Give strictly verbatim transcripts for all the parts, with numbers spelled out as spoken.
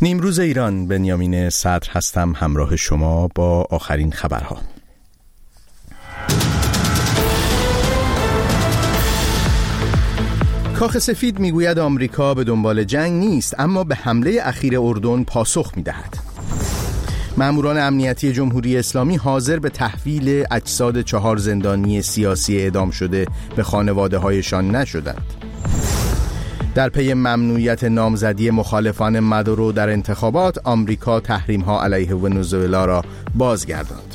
نیمروز ایران، بنیامین صدر هستم، همراه شما با آخرین خبرها. کاخ سفید میگوید آمریکا به دنبال جنگ نیست، اما به حمله اخیر اردن پاسخ میدهد. ماموران امنیتی جمهوری اسلامی حاضر به تحویل اجساد چهار زندانی سیاسی اعدام شده به خانواده هایشان نشدند. در پی ممنوعیت نامزدی مخالفان مادورو در انتخابات، آمریکا تحریم‌ها علیه ونزوئلا را بازگرداند.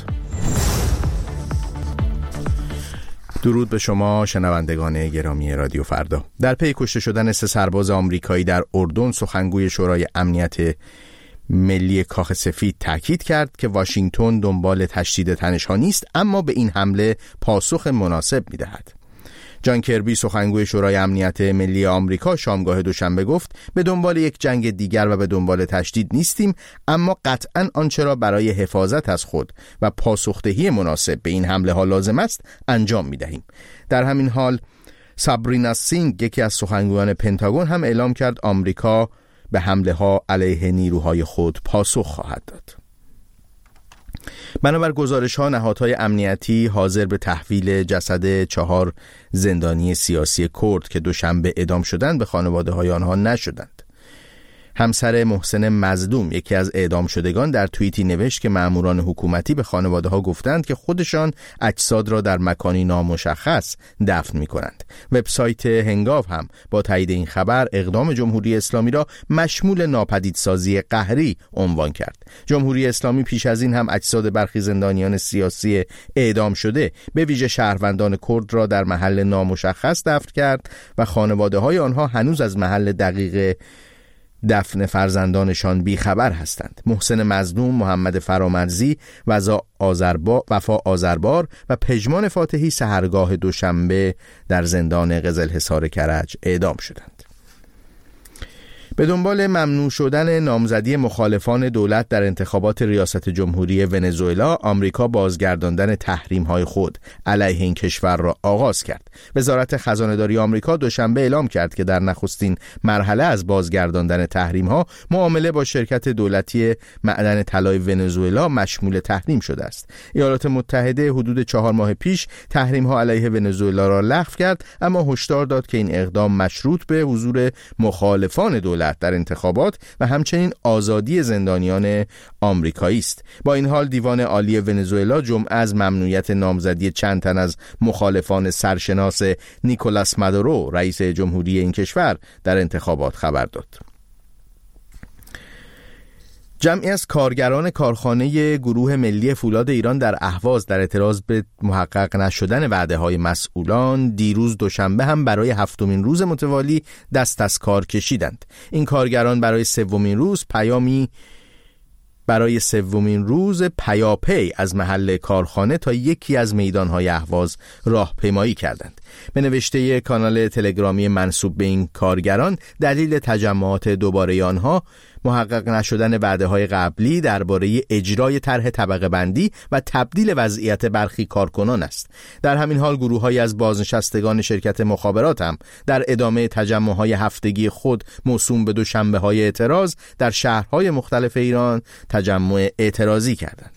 درود به شما شنوندگان گرامی رادیو فردا. در پی کشته شدن سه سرباز آمریکایی در اردن، سخنگوی شورای امنیت ملی کاخ سفید تاکید کرد که واشنگتن دنبال تشدید تنش‌ها نیست، اما به این حمله پاسخ مناسب می‌دهد. جان کربی، سخنگوی شورای امنیت ملی آمریکا، شامگاه دوشنبه گفت به دنبال یک جنگ دیگر و به دنبال تشدید نیستیم، اما قطعاً آنچه را برای حفاظت از خود و پاسخدهی مناسب به این حمله ها لازم است انجام می دهیم. در همین حال سابرینا سینگ، یکی از سخنگویان پنتاگون، هم اعلام کرد آمریکا به حمله ها علیه نیروهای خود پاسخ خواهد داد. بنابر گزارش ها، نهادهای امنیتی حاضر به تحویل جسد چهار زندانی سیاسی کرد که دوشنبه اعدام شدند به خانواده های آنها نشدند. همسر محسن مظلوم، یکی از اعدام شدگان، در توییتی نوشت که ماموران حکومتی به خانواده ها گفتند که خودشان اجساد را در مکانی نامشخص دفن می کنند. وبسایت هنگاو هم با تایید این خبر اقدام جمهوری اسلامی را مشمول ناپدیدسازی قهری عنوان کرد. جمهوری اسلامی پیش از این هم اجساد برخی زندانیان سیاسی اعدام شده، به ویژه شهروندان کرد، را در محل نامشخص دفن کرد و خانواده های آنها هنوز از محل دقیق دفن فرزندانشان بیخبر هستند. محسن مظلوم، محمد فرامرزی، وفا آذربار وفا آذربار و پژمان فاتحی سحرگاه دوشنبه در زندان قزلحصار کرج اعدام شدند. به دنبال ممنوع شدن نامزدی مخالفان دولت در انتخابات ریاست جمهوری ونزوئلا، آمریکا بازگرداندن تحریم‌های خود علیه این کشور را آغاز کرد. وزارت خزانه‌داری آمریکا دوشنبه اعلام کرد که در نخستین مرحله از بازگرداندن تحریم‌ها، معامله با شرکت دولتی معدن طلای ونزوئلا مشمول تحریم شده است. ایالات متحده حدود چهار ماه پیش تحریم‌ها علیه ونزوئلا را لغو کرد، اما هشدار داد که این اقدام مشروط به حضور مخالفان دولت در انتخابات و همچنین آزادی زندانیان آمریکایی است. با این حال دیوان عالی ونزوئلا جمعه از ممنوعیت نامزدی چند تن از مخالفان سرشناس نیکولاس مادورو، رئیس جمهوری این کشور، در انتخابات خبر داد. جمعی از کارگران کارخانه گروه ملی فولاد ایران در اهواز در اعتراض به محقق نشدن وعده‌های مسئولان، دیروز دوشنبه هم برای هفتمین روز متوالی دست از کار کشیدند. این کارگران برای سومین روز پیامی برای سومین روز پیاپی از محل کارخانه تا یکی از میدان‌های اهواز راهپیمایی کردند. به نوشته کانال تلگرامی منسوب به این کارگران، دلیل تجمعات دوباره آنها محقق نشدن وعده‌های قبلی درباره اجرای طرح طبقه بندی و تبدیل وضعیت برخی کارکنان است. در همین حال گروه‌هایی از بازنشستگان شرکت مخابرات هم در ادامه تجمع‌های هفتگی خود موسوم به دوشنبه‌های اعتراض در شهرهای مختلف ایران تجمع اعتراضی کردند.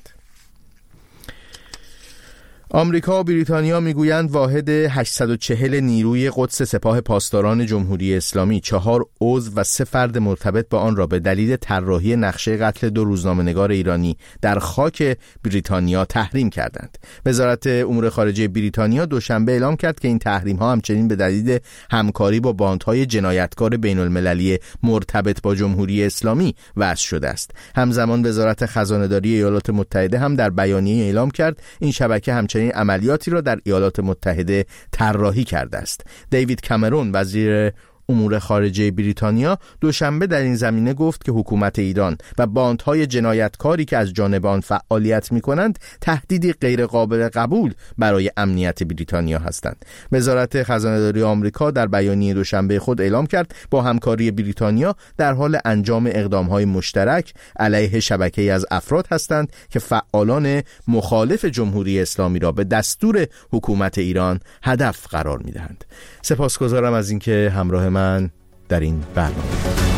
آمریکا و بریتانیا میگویند واحد هشتصد و چهل نیروی قدس سپاه پاسداران جمهوری اسلامی، چهار عضو و سه فرد مرتبط با آن را به دلیل طراحی نقشه قتل دو روزنامه‌نگار ایرانی در خاک بریتانیا تحریم کردند. وزارت امور خارجه بریتانیا دوشنبه اعلام کرد که این تحریم‌ها همچنین به دلیل همکاری با باندهای جنایتکار بین‌المللی مرتبط با جمهوری اسلامی وضع شده است. همزمان وزارت خزانه‌داری ایالات متحده هم در بیانیه اعلام کرد این شبکه همچنین این عملیاتی را در ایالات متحده طراحی کرده است. دیوید کامرون، وزیر امور خارجه بریتانیا، دوشنبه در این زمینه گفت که حکومت ایران و باندهای جنایتکاری که از جانب آن فعالیت می‌کنند تهدیدی غیر قابل قبول برای امنیت بریتانیا هستند. وزارت خزانه‌داری آمریکا در بیانیه دوشنبه خود اعلام کرد با همکاری بریتانیا در حال انجام اقدام‌های مشترک علیه شبکه‌ای از افراد هستند که فعالان مخالف جمهوری اسلامی را به دستور حکومت ایران هدف قرار می‌دهند. سپاسگزارم از اینکه همراه من در این برنامه